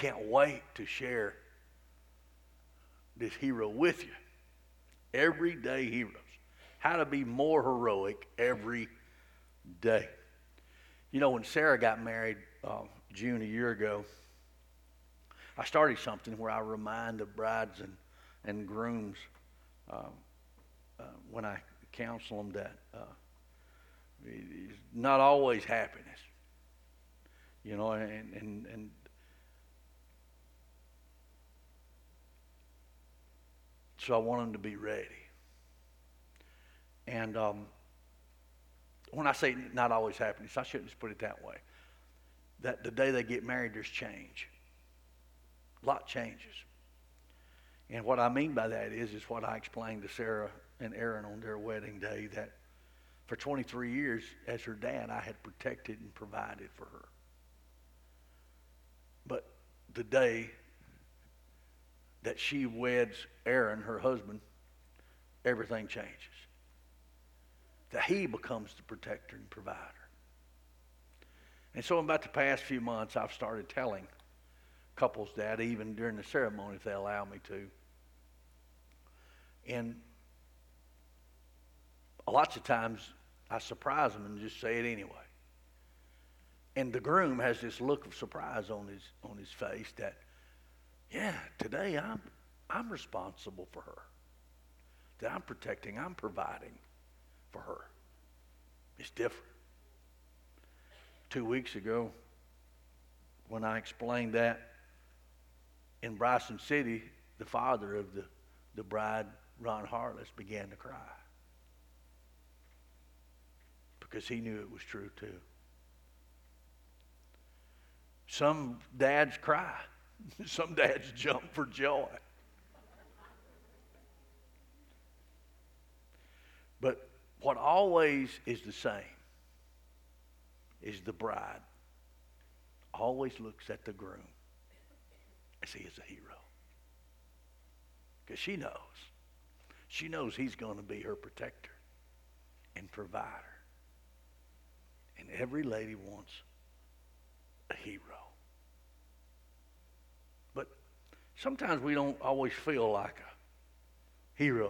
can't wait to share this hero with you. Everyday heroes. How to be more heroic every day. You know, when Sarah got married June a year ago, I started something where I remind the brides and grooms when I counsel them that it's not always happiness. You know, and so I want them to be ready. And when I say not always happiness, I shouldn't just put it that way. That the day they get married, there's change. A lot changes. And what I mean by that is what I explained to Sarah and Aaron on their wedding day, that for 23 years as her dad, I had protected and provided for her. But the day that she weds Aaron, her husband, everything changes. That he becomes the protector and provider. And so in about the past few months, I've started telling couples that, even during the ceremony, if they allow me to. And lots of times I surprise them and just say it anyway. And the groom has this look of surprise on his face that, yeah, today I'm responsible for her. That I'm protecting, I'm providing for her. It's different. 2 weeks ago, when I explained that in Bryson City, the father of the bride, Ron Harless, began to cry. Because he knew it was true too. Some dads cry. Some dads jump for joy. But what always is the same is the bride always looks at the groom as he is a hero. Because she knows. She knows he's going to be her protector and provider. And every lady wants a hero. But sometimes we don't always feel like a hero.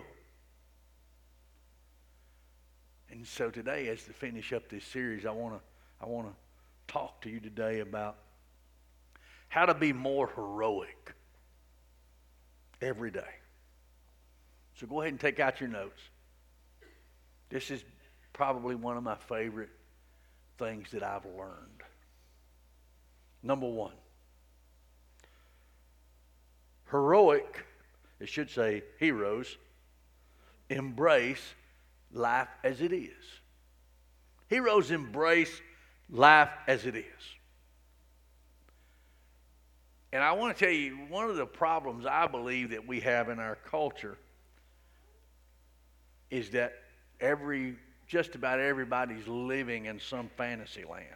And so today, as to finish up this series, I want to talk to you today about how to be more heroic every day. So go ahead and take out your notes. This is probably one of my favorite things that I've learned. Number one, heroic, it should say heroes, embrace life as it is. Heroes embrace life as it is. And I want to tell you, one of the problems I believe that we have in our culture is that just about everybody's living in some fantasy land.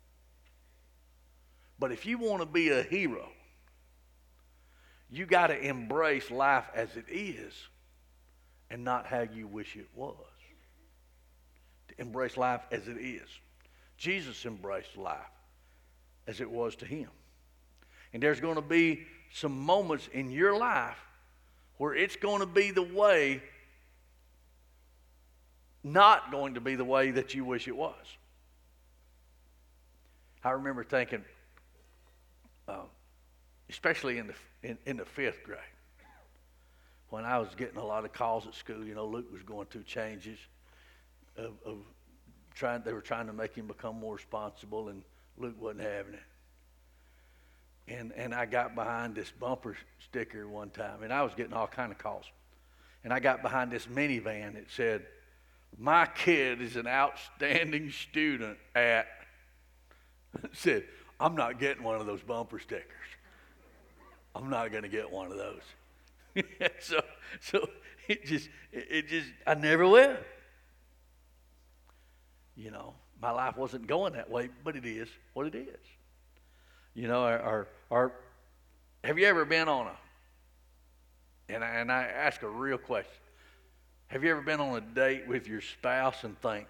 But if you want to be a hero, you got to embrace life as it is and not how you wish it was. To embrace life as it is. Jesus embraced life as it was to him. And there's going to be some moments in your life where it's going to be the way, not going to be the way that you wish it was. I remember thinking, especially in the fifth grade, when I was getting a lot of calls at school. You know, Luke was going through changes of they were trying to make him become more responsible, and Luke wasn't having it. And I got behind this bumper sticker one time, and I was getting all kind of calls. And I got behind this minivan that said, "My kid is an outstanding student at," it said, I'm not getting one of those bumper stickers. I'm not going to get one of those. so it just, I never will. You know, my life wasn't going that way, but it is what it is. You know, have you ever been on and I ask a real question. Have you ever been on a date with your spouse and think,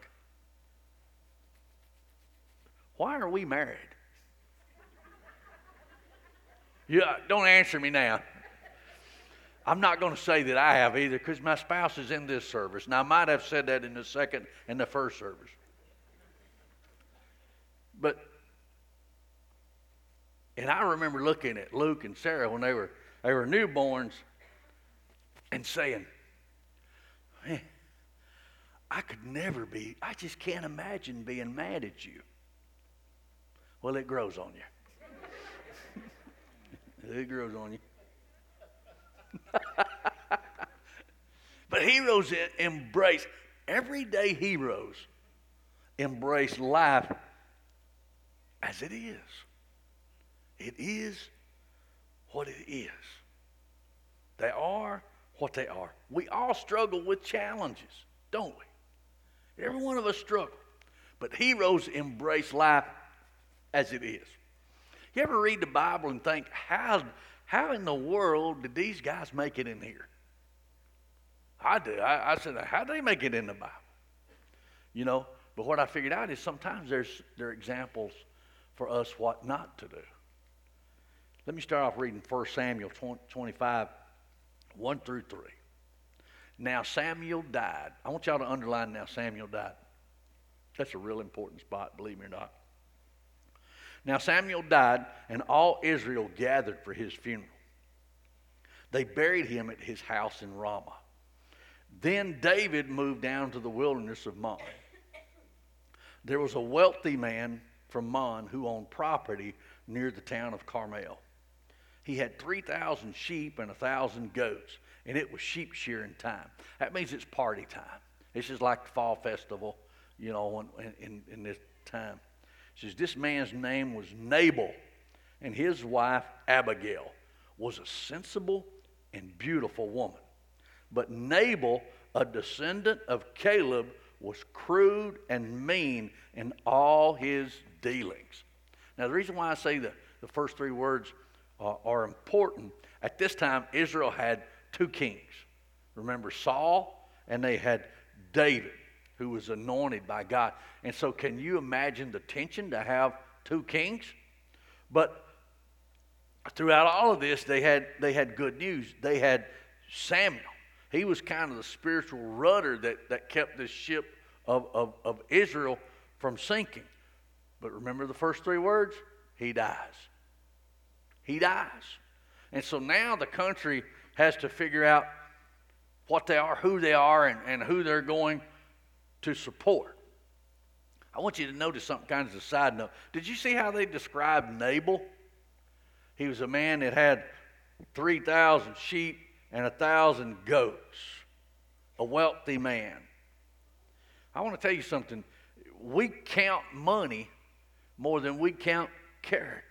why are we married? Don't answer me now. I'm not going to say that I have either because my spouse is in this service. Now, I might have said that in the second and the first service. And I remember looking at Luke and Sarah when they were newborns and saying, man, I just can't imagine being mad at you. Well, it grows on you. It grows on you. But heroes embrace, everyday heroes embrace life as it is. It is what it is. They are what they are. We all struggle with challenges, don't we? Every one of us struggle. But heroes embrace life as it is. You ever read the Bible and think, how in the world did these guys make it in here? I do. I said, how do they make it in the Bible? You know, but what I figured out is sometimes there are examples for us what not to do. Let me start off reading 1 Samuel 25, 1 through 3. Now Samuel died. I want y'all to underline now Samuel died. That's a real important spot, believe me or not. Now Samuel died, and all Israel gathered for his funeral. They buried him at his house in Ramah. Then David moved down to the wilderness of Maon. There was a wealthy man from Maon who owned property near the town of Carmel. He had 3,000 sheep and 1,000 goats, and it was sheep shearing time. That means it's party time. This is like the fall festival, you know, in this time. It says this man's name was Nabal, and his wife Abigail was a sensible and beautiful woman. But Nabal, a descendant of Caleb, was crude and mean in all his dealings. Now, the reason why I say the first three words are important, at this time, Israel had two kings. Remember Saul, and they had David, who was anointed by God. And so can you imagine the tension to have two kings? But throughout all of this, they had good news. They had Samuel. He was kind of the spiritual rudder that kept this ship of Israel from sinking. But remember the first three words? He dies. He dies. And so now the country has to figure out what they are, who they are, and who they're going to support. I want you to notice something kind of as a side note. Did you see how they described Nabal? He was a man that had 3,000 sheep and 1,000 goats. A wealthy man. I want to tell you something. We count money more than we count character.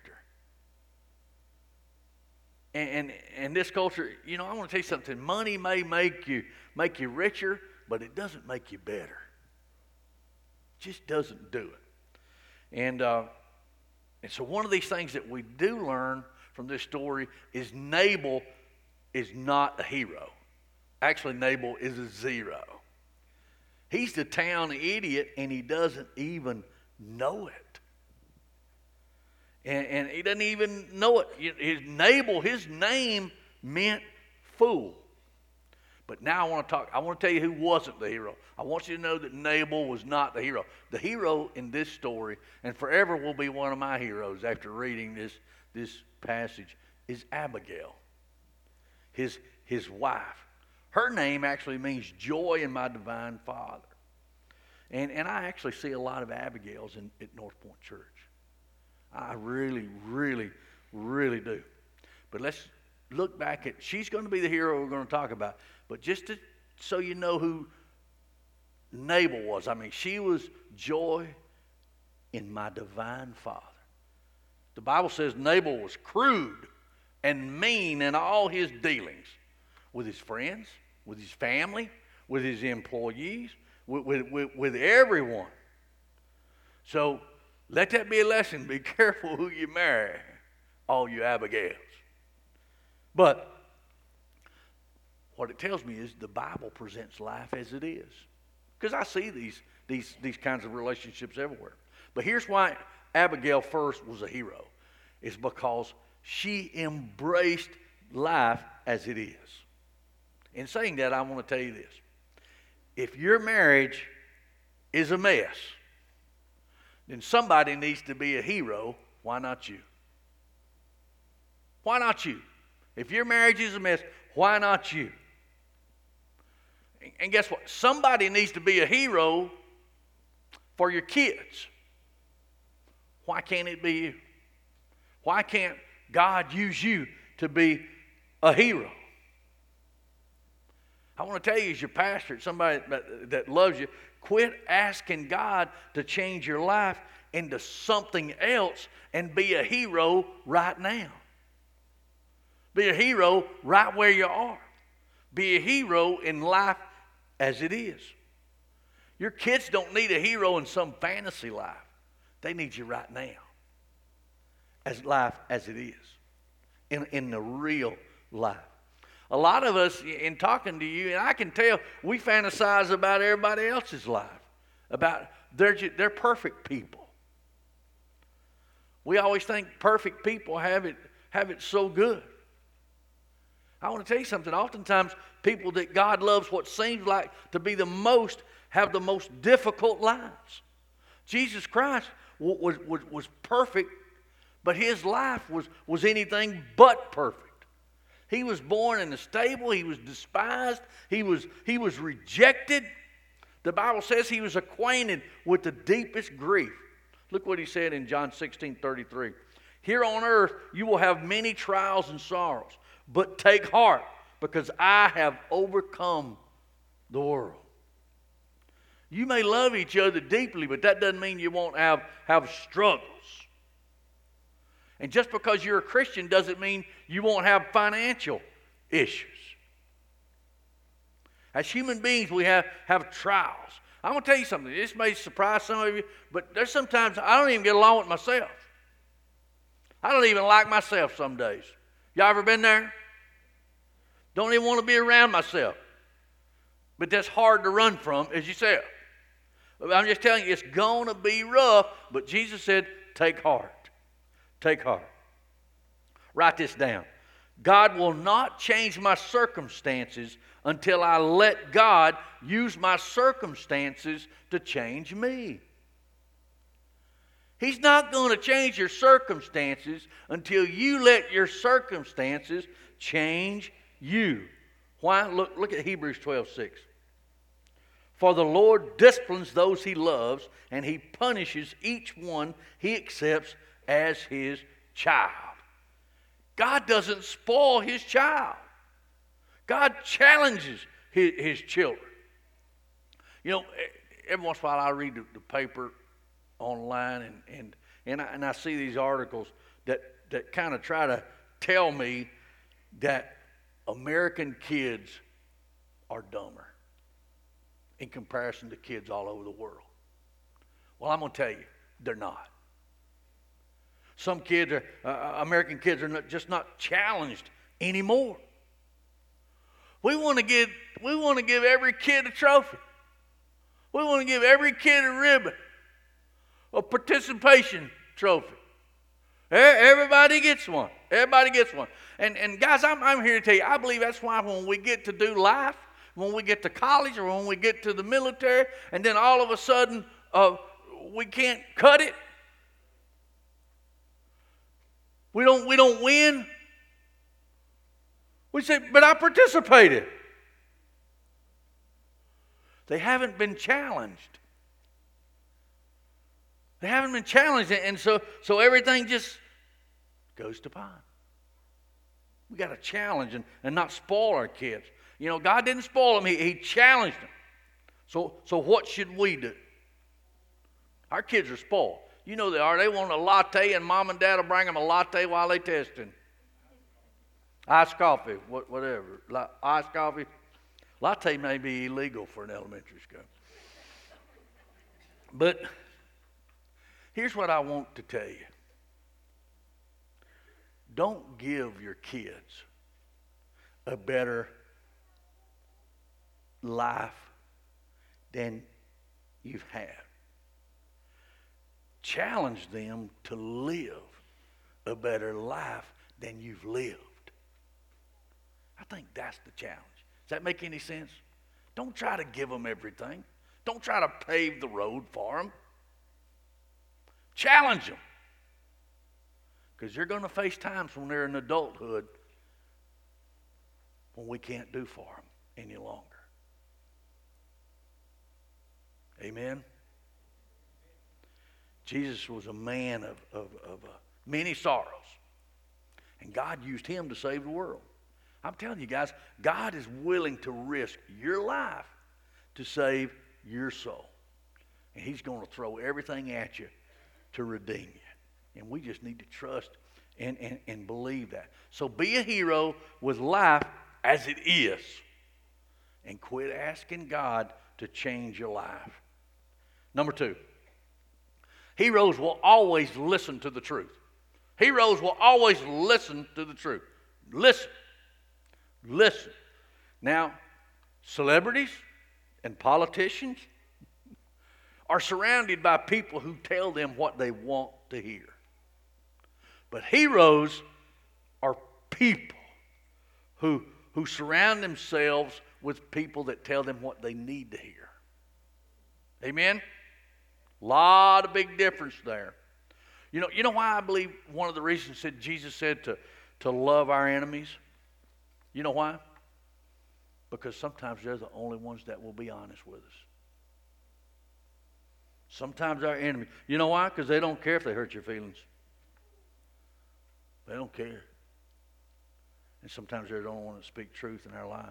And this culture, you know, I want to tell you something. Money may make you richer, but it doesn't make you better. It just doesn't do it. And so one of these things that we do learn from this story is Nabal is not a hero. Actually, Nabal is a zero. He's the town idiot, and he doesn't even know it. And he doesn't even know it. Nabal, his name meant fool. But now I want to tell you who wasn't the hero. I want you to know that Nabal was not the hero. The hero in this story, and forever will be one of my heroes after reading this passage, is Abigail, his wife. Her name actually means joy in my divine Father. And I actually see a lot of Abigails at North Point Church. I really, really, really do. But let's look back at, she's going to be the hero we're going to talk about. But just so you know who Nabal was. I mean, she was joy in my divine Father. The Bible says Nabal was crude and mean in all his dealings with his friends, with his family, with his employees, with everyone. So let that be a lesson. Be careful who you marry, all you Abigails. But what it tells me is the Bible presents life as it is. Because I see these kinds of relationships everywhere. But here's why Abigail first was a hero. is because she embraced life as it is. In saying that, I want to tell you this. If your marriage is a mess, then somebody needs to be a hero. Why not you? Why not you? If your marriage is a mess, why not you? And guess what? Somebody needs to be a hero for your kids. Why can't it be you? Why can't God use you to be a hero? I want to tell you, as your pastor, somebody that loves you, quit asking God to change your life into something else and be a hero right now. Be a hero right where you are. Be a hero in life as it is. Your kids don't need a hero in some fantasy life. They need you right now. As life as it is. In the real life. A lot of us, in talking to you, and I can tell, we fantasize about everybody else's life. About they're perfect people. We always think perfect people have it so good. I want to tell you something. Oftentimes, people that God loves what seems like to be the most have the most difficult lives. Jesus Christ was perfect, but his life was anything but perfect. He was born in a stable. He was despised. He was rejected. The Bible says he was acquainted with the deepest grief. Look what he said in John 16:33. Here on earth you will have many trials and sorrows, but take heart, because I have overcome the world. You may love each other deeply, but that doesn't mean you won't have struggles. And just because you're a Christian doesn't mean you won't have financial issues. As human beings, we have trials. I'm going to tell you something. This may surprise some of you, but there's sometimes I don't even get along with myself. I don't even like myself some days. Y'all ever been there? Don't even want to be around myself. But that's hard to run from as yourself. I'm just telling you, it's going to be rough, but Jesus said, take heart. Take heart. Write this down. God will not change my circumstances until I let God use my circumstances to change me. He's not going to change your circumstances until you let your circumstances change you. Why? Look at Hebrews 12:6. For the Lord disciplines those he loves, and he punishes each one he accepts as his child. God doesn't spoil his child. God challenges his children. You know, every once in a while I read the paper online and I see these articles that kind of try to tell me that American kids are dumber in comparison to kids all over the world. Well, I'm going to tell you, they're not. Some kids American kids are just not challenged anymore. We want to give every kid a trophy. We want to give every kid a ribbon, a participation trophy. Everybody gets one. Everybody gets one. And guys, I'm here to tell you, I believe that's why when we get to do life, when we get to college or when we get to the military, and then all of a sudden we can't cut it. We don't win. We say, but I participated. They haven't been challenged. They haven't been challenged, and so everything just goes to pot. We got to challenge and not spoil our kids. You know, God didn't spoil them; He challenged them. So what should we do? Our kids are spoiled. You know they are. They want a latte, and mom and dad will bring them a latte while they testing. Iced coffee, whatever. Iced coffee. Latte may be illegal for an elementary school. But here's what I want to tell you. Don't give your kids a better life than you've had. Challenge them to live a better life than you've lived. I think that's the challenge. Does that make any sense? Don't try to give them everything. Don't try to pave the road for them. Challenge them. Because you're going to face times when they're in adulthood when we can't do for them any longer. Amen? Jesus was a man of many sorrows. And God used him to save the world. I'm telling you guys, God is willing to risk your life to save your soul. And he's going to throw everything at you to redeem you. And we just need to trust and believe that. So be a hero with life as it is. And quit asking God to change your life. Number 2, heroes will always listen to the truth. Heroes will always listen to the truth. Listen. Listen. Now, celebrities and politicians are surrounded by people who tell them what they want to hear. But heroes are people who surround themselves with people that tell them what they need to hear. Amen? Lot of big difference there. You know why I believe one of the reasons that Jesus said to love our enemies? You know why? Because sometimes they're the only ones that will be honest with us. Sometimes our enemy. You know why? Because they don't care if they hurt your feelings. They don't care. And sometimes they don't want to speak truth in our life.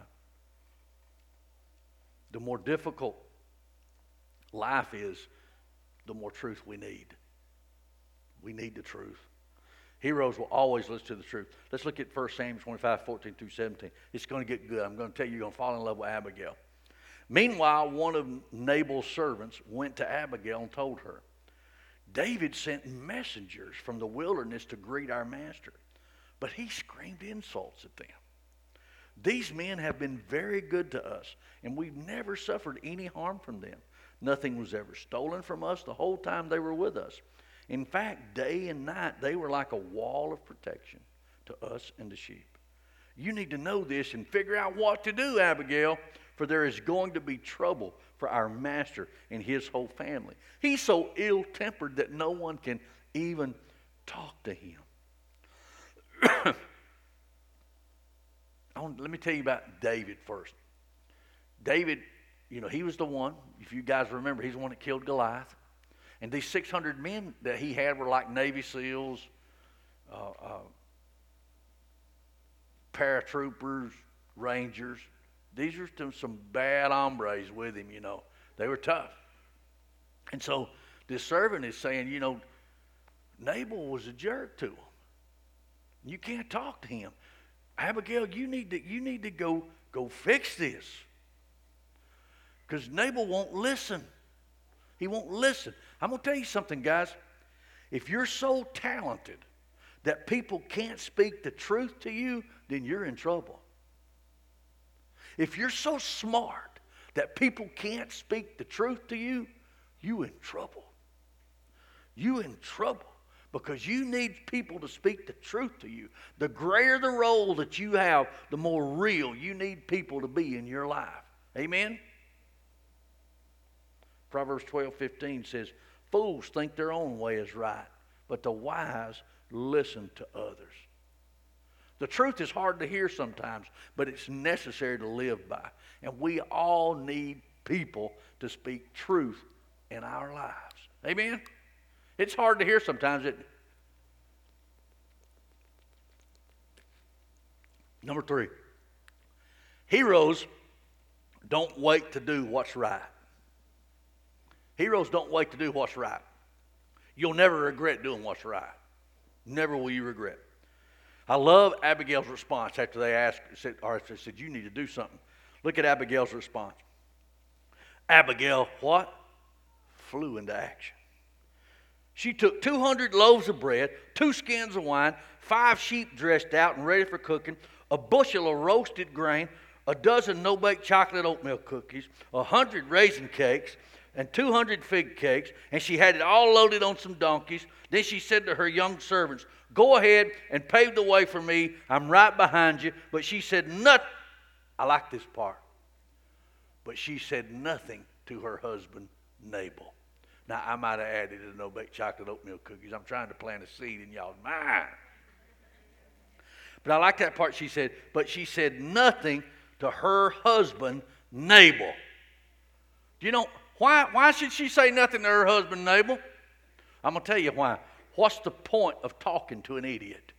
The more difficult life is, the more truth we need. We need the truth. Heroes will always listen to the truth. Let's look at 1 Samuel 25, 14 through 17. It's going to get good. I'm going to tell you, you're going to fall in love with Abigail. Meanwhile, one of Nabal's servants went to Abigail and told her, David sent messengers from the wilderness to greet our master, but he screamed insults at them. These men have been very good to us, and we've never suffered any harm from them. Nothing was ever stolen from us the whole time they were with us. In fact, day and night, they were like a wall of protection to us and the sheep. You need to know this and figure out what to do, Abigail, for there is going to be trouble for our master and his whole family. He's so ill-tempered that no one can even talk to him. Let me tell you about David first. David, he was the one, if you guys remember, he's the one that killed Goliath. And these 600 men that he had were like Navy SEALs, paratroopers, rangers. These were some bad hombres with him, They were tough. And so this servant is saying, Nabal was a jerk to him. You can't talk to him. Abigail, you need to go fix this. Because Nabal won't listen. He won't listen. I'm going to tell you something, guys. If you're so talented that people can't speak the truth to you, then you're in trouble. If you're so smart that people can't speak the truth to you, you're in trouble. You're in trouble because you need people to speak the truth to you. The greater the role that you have, the more real you need people to be in your life. Amen? Proverbs 12:15 says, fools think their own way is right, but the wise listen to others. The truth is hard to hear sometimes, but it's necessary to live by. And we all need people to speak truth in our lives. Amen? It's hard to hear sometimes, isn't it? Number 3, heroes don't wait to do what's right. Heroes don't wait to do what's right. You'll never regret doing what's right. Never will you regret. I love Abigail's response after they said, you need to do something. Look at Abigail's response. Abigail, what? Flew into action. She took 200 loaves of bread, 2 skins of wine, 5 sheep dressed out and ready for cooking, a bushel of roasted grain, a dozen no-bake chocolate oatmeal cookies, 100 raisin cakes, and 200 fig cakes, and she had it all loaded on some donkeys. Then she said to her young servants, Go ahead and pave the way for me. I'm right behind you. But she said nothing. I like this part. But she said nothing to her husband, Nabal. Now, I might have added a no-bake chocolate oatmeal cookies. I'm trying to plant a seed in y'all's mind. But I like that part she said, but she said nothing to her husband, Nabal. Do you know, why should she say nothing to her husband, Nabal? I'm going to tell you why. What's the point of talking to an idiot?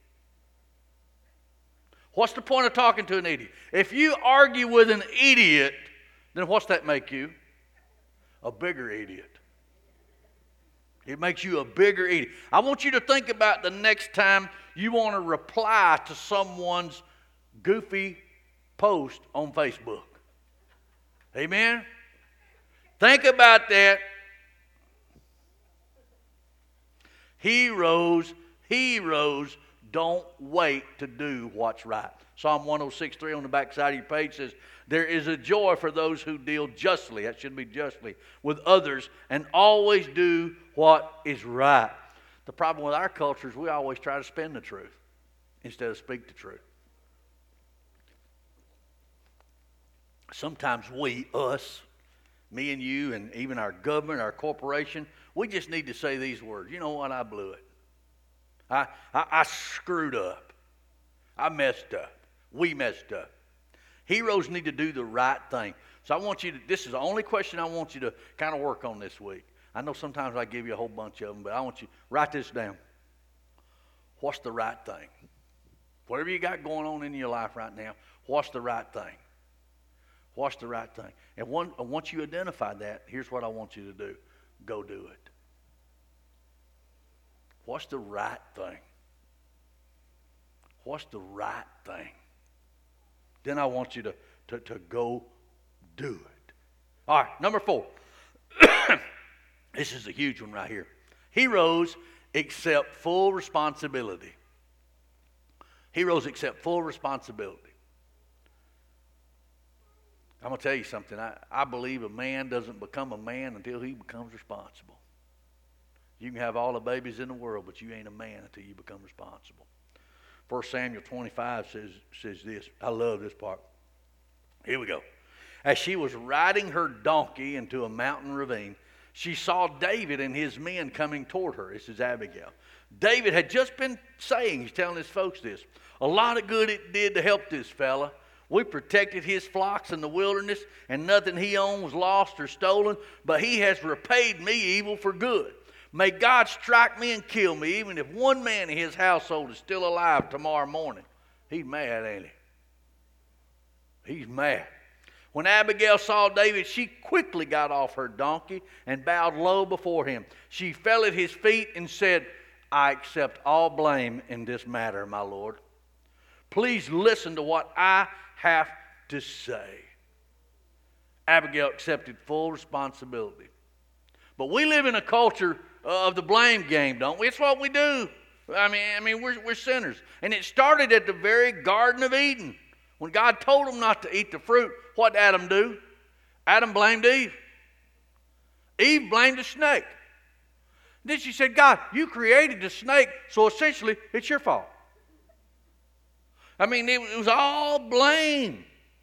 What's the point of talking to an idiot? If you argue with an idiot, then what's that make you? A bigger idiot. It makes you a bigger idiot. I want you to think about the next time you want to reply to someone's goofy post on Facebook. Amen? Think about that. Heroes don't wait to do what's right. Psalm 106:3 on the back side of your page says, there is a joy for those who deal justly, that should be justly, with others and always do what is right. The problem with our culture is we always try to spin the truth instead of speak the truth. Sometimes we, us, me and you, and even our government, our corporation, we just need to say these words. You know what? I blew it. I screwed up. I messed up. We messed up. Heroes need to do the right thing. So I want you to, this is the only question I want you to kind of work on this week. I know sometimes I give you a whole bunch of them, but I want you to write this down. What's the right thing? Whatever you got going on in your life right now, what's the right thing? What's the right thing? And once you identify that, here's what I want you to do. Go do it. What's the right thing? What's the right thing? Then I want you to go do it. All right, number 4. This is a huge one right here. Heroes accept full responsibility. Heroes accept full responsibility. I'm going to tell you something. I believe a man doesn't become a man until he becomes responsible. You can have all the babies in the world, but you ain't a man until you become responsible. 1 Samuel 25 says this. I love this part. Here we go. As she was riding her donkey into a mountain ravine, she saw David and his men coming toward her. This is Abigail. David had just been saying, he's telling his folks this, a lot of good it did to help this fella. We protected his flocks in the wilderness, and nothing he owned was lost or stolen, but he has repaid me evil for good. May God strike me and kill me, even if one man in his household is still alive tomorrow morning. He's mad, ain't he? He's mad. When Abigail saw David, she quickly got off her donkey and bowed low before him. She fell at his feet and said, I accept all blame in this matter, my lord. Please listen to what I have to say. Abigail accepted full responsibility. But we live in a culture of the blame game, don't we? It's what we do. I mean, we're sinners. And it started at the very Garden of Eden. When God told them not to eat the fruit, what did Adam do? Adam blamed Eve. Eve blamed the snake. Then she said, God, you created the snake, so essentially it's your fault. I mean, it was all blame.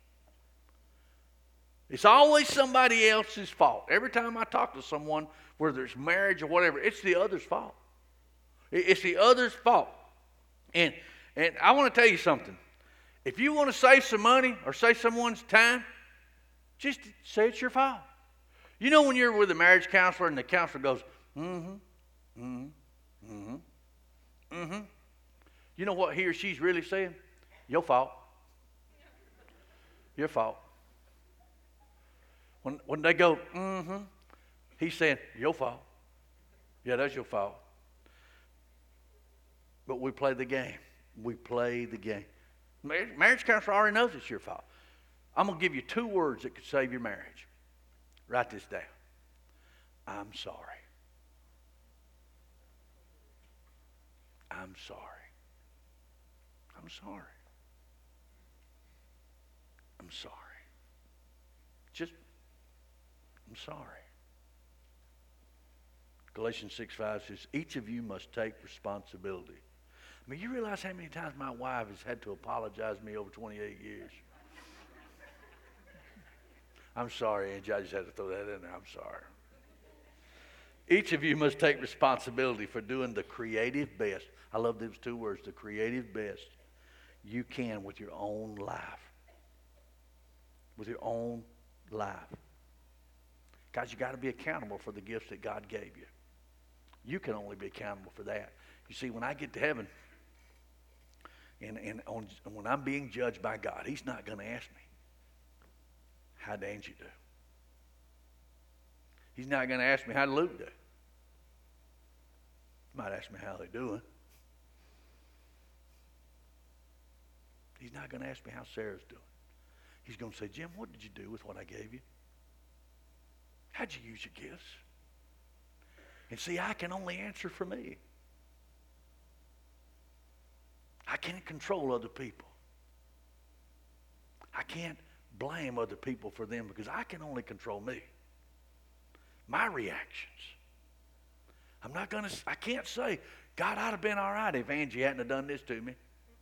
It's always somebody else's fault. Every time I talk to someone, whether it's marriage or whatever, it's the other's fault. It's the other's fault. And I want to tell you something. If you want to save some money or save someone's time, just say it's your fault. You know when you're with a marriage counselor and the counselor goes, you know what he or she's really saying? Your fault. Your fault. When they go, he's saying, your fault. Yeah, that's your fault. But we play the game. We play the game. Marriage counselor already knows it's your fault. I'm going to give you 2 words that could save your marriage. Write this down. I'm sorry. I'm sorry. I'm sorry. I'm sorry. I'm sorry. Galatians 6:5 says, each of you must take responsibility. I mean, you realize how many times my wife has had to apologize to me over 28 years? I'm sorry, Angie. I just had to throw that in there. I'm sorry. Each of you must take responsibility for doing the creative best. I love those two words, the creative best you can with your own life. With your own life. Guys, you got to be accountable for the gifts that God gave you. You can only be accountable for that. You see, when I get to heaven, when I'm being judged by God, He's not going to ask me, how'd Angie do? He's not going to ask me, how'd Luke do? He might ask me how they're doing. He's not going to ask me how Sarah's doing. He's going to say, Jim, what did you do with what I gave you? How'd you use your gifts? And see, I can only answer for me. I can't control other people. I can't blame other people for them because I can only control me. My reactions. I can't say, God, I'd have been all right if Angie hadn't have done this to me.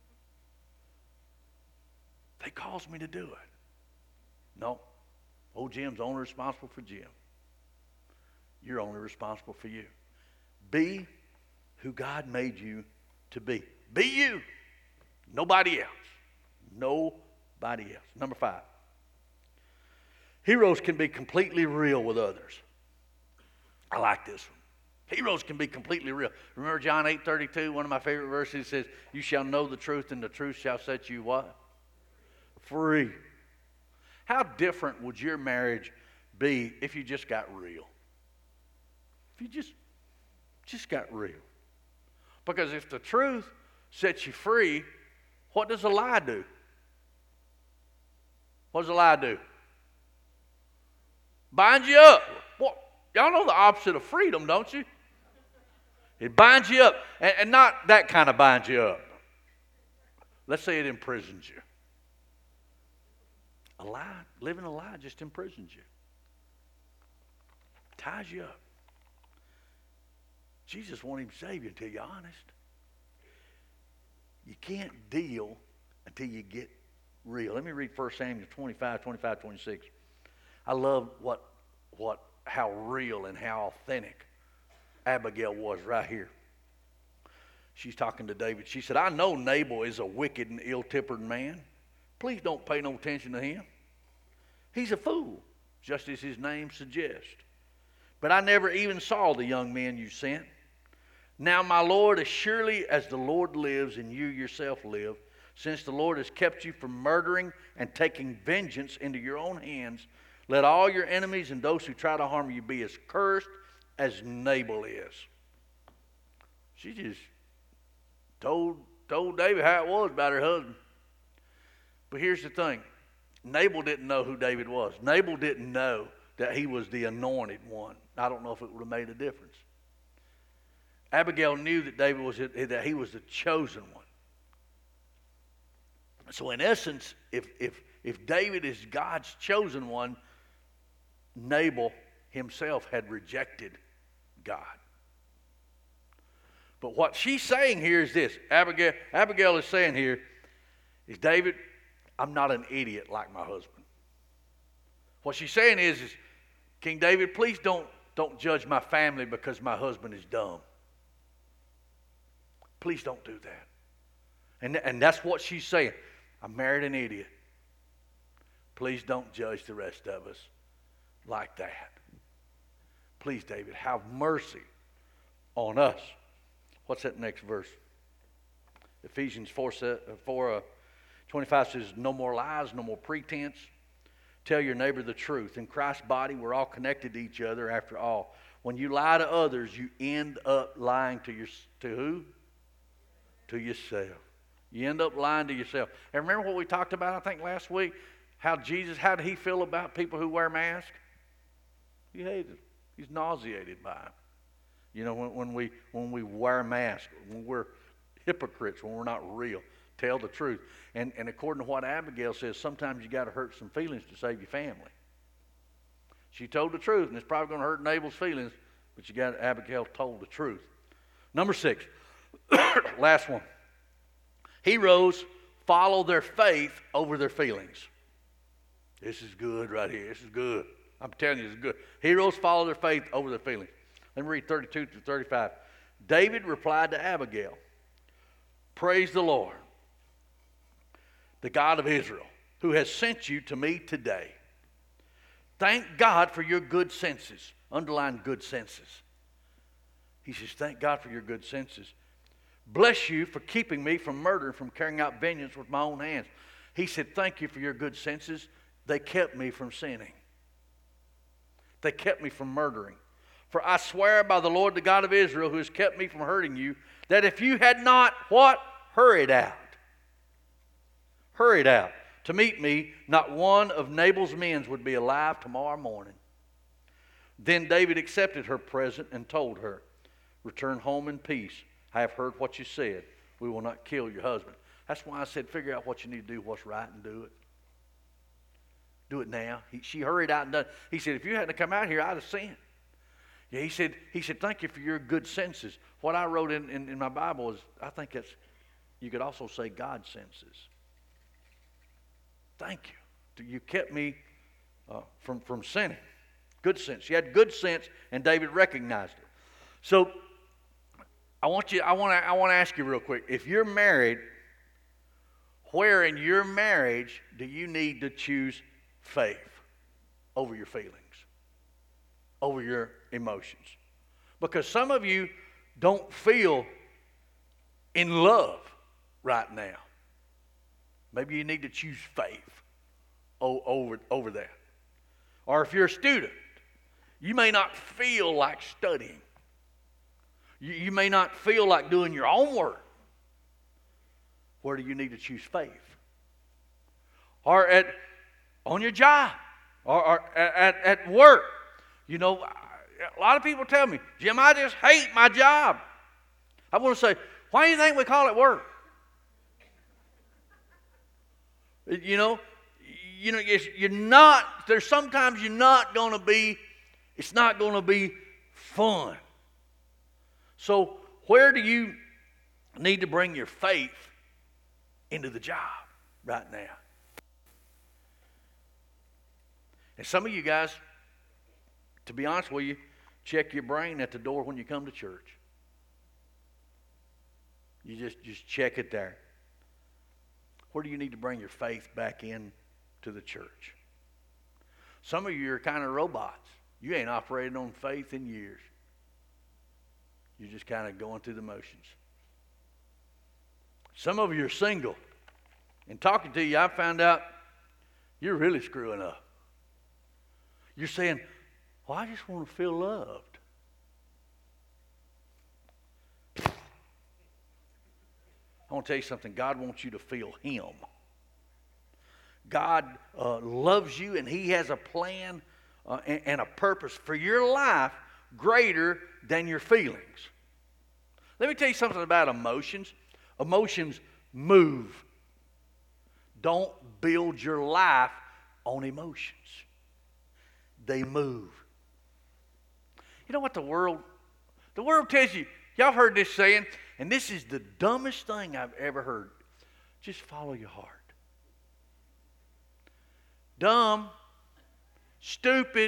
They caused me to do it. No. Old Jim's only responsible for Jim. You're only responsible for you. Be who God made you to be. Be you. Nobody else. Nobody else. Number 5. Heroes can be completely real with others. I like this one. Heroes can be completely real. Remember John 8:32, one of my favorite verses says, you shall know the truth and the truth shall set you what? Free. How different would your marriage be if you just got real? If you just got real. Because if the truth sets you free, what does a lie do? What does a lie do? Bind you up. What? Y'all know the opposite of freedom, don't you? It binds you up. And not that kind of binds you up. Let's say it imprisons you. A lie, living a lie just imprisons you. Ties you up. Jesus won't even save you until you're honest. You can't deal until you get real. Let me read 1 Samuel 25, 26. I love how real and how authentic Abigail was right here. She's talking to David. She said, I know Nabal is a wicked and ill-tempered man. Please don't pay no attention to him. He's a fool, just as his name suggests. But I never even saw the young men you sent. Now, my Lord, as surely as the Lord lives and you yourself live, since the Lord has kept you from murdering and taking vengeance into your own hands, let all your enemies and those who try to harm you be as cursed as Nabal is. She just told David how it was about her husband. But here's the thing. Nabal didn't know who David was. Nabal didn't know that he was the anointed one. I don't know if it would have made a difference. Abigail knew that he was the chosen one. So in essence, if David is God's chosen one, Nabal himself had rejected God. But what she's saying here is this. Abigail is saying here is, David, I'm not an idiot like my husband. What she's saying is King David, please don't judge my family because my husband is dumb. Please don't do that. And that's what she's saying. I married an idiot. Please don't judge the rest of us like that. Please, David, have mercy on us. What's that next verse? Ephesians 4:25 says, no more lies, no more pretense. Tell your neighbor the truth. In Christ's body, we're all connected to each other after all. When you lie to others, you end up lying to who? To yourself. You end up lying to yourself. And remember what we talked about, I think, last week? How did he feel about people who wear masks? He hated them. He's nauseated by them. You know, when we wear masks, when we're hypocrites, when we're not real, tell the truth. And according to what Abigail says, sometimes you got to hurt some feelings to save your family. She told the truth, and it's probably going to hurt Nabal's feelings, but Abigail told the truth. Number 6, last one. Heroes follow their faith over their feelings. This is good right here. This is good. I'm telling you, this is good. Heroes follow their faith over their feelings. Let me read 32 through 35. David replied to Abigail, "Praise the Lord, the God of Israel, who has sent you to me today. Thank God for your good senses." Underline good senses. He says, thank God for your good senses. "Bless you for keeping me from murder and from carrying out vengeance with my own hands." He said, thank you for your good senses. They kept me from sinning. They kept me from murdering. "For I swear by the Lord, the God of Israel, who has kept me from hurting you, that if you had not," what? "Hurried out to meet me, not one of Nabal's men would be alive tomorrow morning." Then David accepted her present and told her, "Return home in peace. I have heard what you said. We will not kill your husband." That's why I said figure out what you need to do, what's right, and do it. Do it now. She hurried out and done it. He said, if you hadn't come out here, I'd have sinned. Yeah, he said, thank you for your good senses. What I wrote in my Bible is, I think that's, you could also say God's senses. Thank you. You kept me from sinning. Good sense. She had good sense, and David recognized it. So I want to ask you real quick. If you're married, where in your marriage do you need to choose faith over your feelings, over your emotions? Because some of you don't feel in love right now. Maybe you need to choose faith over that. Or if you're a student, you may not feel like studying. You may not feel like doing your homework. Where do you need to choose faith? Or on your job, or at work. You know, a lot of people tell me, "Jim, I just hate my job." I want to say, why do you think we call it work? You're not, there's sometimes you're not going to be, it's not going to be fun. So where do you need to bring your faith into the job right now? And some of you guys, to be honest with you, check your brain at the door when you come to church. You just check it there. Where do you need to bring your faith back in to the church? Some of you are kind of robots. You ain't operated on faith in years. You're just kind of going through the motions. Some of you are single. And talking to you, I found out you're really screwing up. You're saying, well, I just want to feel loved. I want to tell you something. God wants you to feel Him. God loves you, and He has a plan and a purpose for your life greater than your feelings. Let me tell you something about emotions. Emotions move. Don't build your life on emotions. They move. You know what the world tells you? Y'all heard this saying, and this is the dumbest thing I've ever heard. Just follow your heart. Dumb, stupid.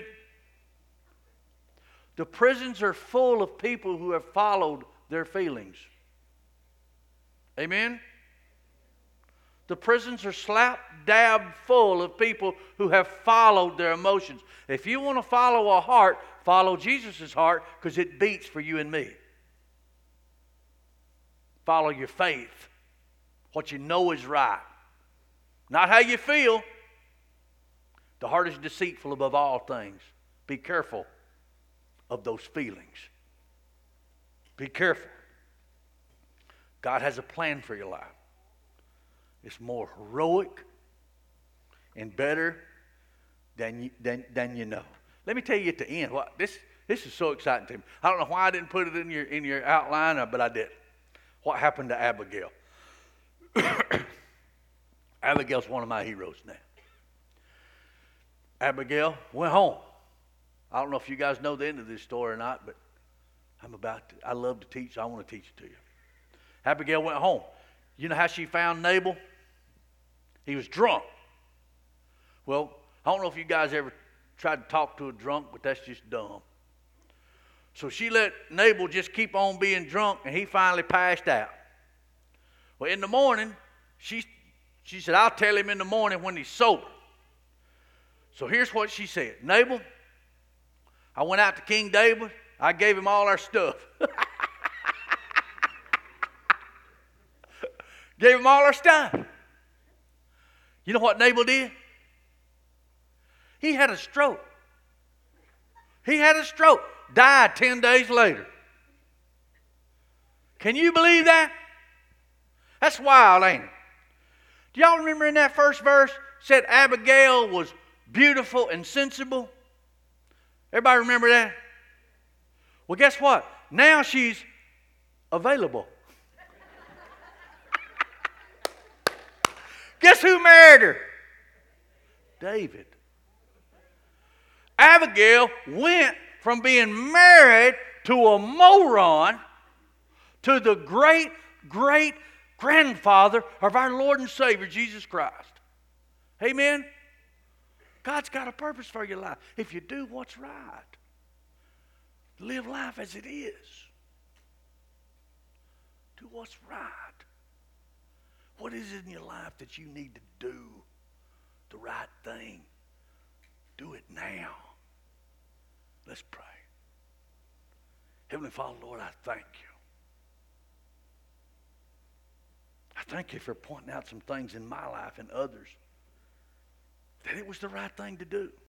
The prisons are full of people who have followed their feelings. Amen? The prisons are slap dab full of people who have followed their emotions. If you want to follow a heart, follow Jesus' heart, because it beats for you and me. Follow your faith, what you know is right. Not how you feel. The heart is deceitful above all things. Be careful of those feelings. Be careful. God has a plan for your life. It's more heroic and better than you know. Let me tell you at the end. This is so exciting to me. I don't know why I didn't put it in your outline, but I did. What happened to Abigail? Abigail's one of my heroes now. Abigail went home. I don't know if you guys know the end of this story or not, but I love to teach, so I want to teach it to you. Abigail went home. You know how she found Nabal? He was drunk. Well, I don't know if you guys ever tried to talk to a drunk, but that's just dumb. So she let Nabal just keep on being drunk, and he finally passed out. Well, in the morning, she said, I'll tell him in the morning when he's sober. So here's what she said. Nabal, I went out to King David. I gave him all our stuff. Gave him all our stuff. You know what Nabal did? He had a stroke. He had a stroke. Died 10 days later. Can you believe that? That's wild, ain't it? Do y'all remember in that first verse, said Abigail was beautiful and sensible? Everybody remember that? Well, guess what? Now she's available. Guess who married her? David. Abigail went from being married to a moron to the great, great grandfather of our Lord and Savior, Jesus Christ. Amen? God's got a purpose for your life. If you do what's right, live life as it is. Do what's right. What is it in your life that you need to do the right thing? Do it now. Let's pray. Heavenly Father, Lord, I thank you. I thank you for pointing out some things in my life and others that it was the right thing to do.